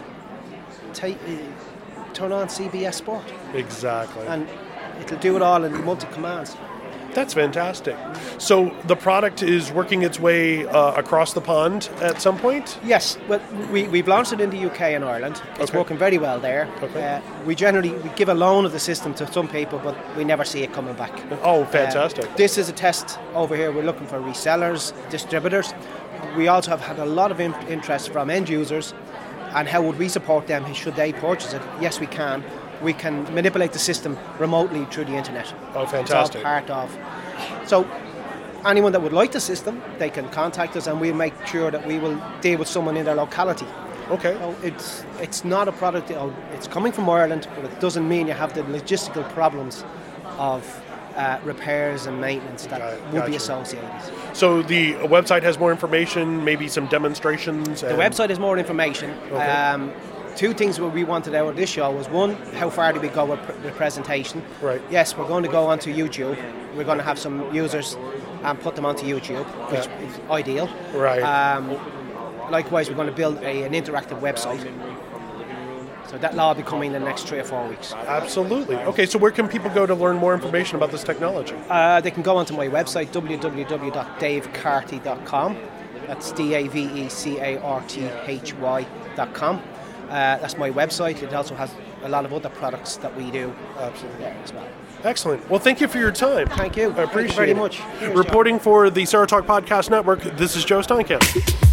turn on CBS Sport. Exactly. And it'll do it all in multi-commands. That's fantastic. So the product is working its way across the pond at some point? Yes. Well, we've launched it in the UK and Ireland. It's working very well there. Okay. We give a loan of the system to some people, but we never see it coming back. Oh, fantastic. This is a test over here. We're looking for resellers, distributors. We also have had a lot of interest from end users, and how would we support them should they purchase it? Yes, we can. We can manipulate the system remotely through the internet. Oh, fantastic. It's all part of. So anyone that would like the system, they can contact us, and we'll make sure that we will deal with someone in their locality. Okay. So it's not a product, it's coming from Ireland, but it doesn't mean you have the logistical problems of repairs and maintenance that would be associated. So the website has more information, maybe some demonstrations? The website has more information. Okay. 2 things that we wanted out of this show was, 1, how far do we go with the presentation? Right. Yes, we're going to go onto YouTube. We're going to have some users and put them onto YouTube, which is ideal. Right. Likewise, we're going to build an interactive website. So that'll all be coming in the next 3 or 4 weeks. Absolutely. Okay, so where can people go to learn more information about this technology? They can go onto my website, www.davecarty.com. That's DAVECARTHY.com. That's my website. It also has a lot of other products that we do there as well. Excellent. Well, thank you for your time. Thank you. I appreciate Thank you very it. much. Cheers, Reporting for the Serotalk Podcast Network, this is Joe Steinkamp.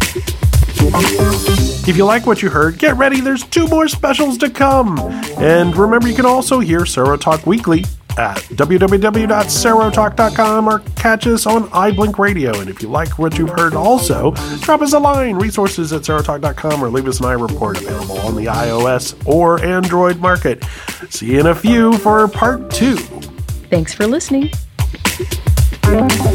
If you like what you heard, get ready. There's 2 more specials to come. And remember, you can also hear Serotalk weekly at www.serotalk.com or catch us on iBlink Radio. And if you like what you've heard also, drop us a line, resources at serotalk.com, or leave us an iReport available on the iOS or Android market. See you in a few for part 2. Thanks for listening.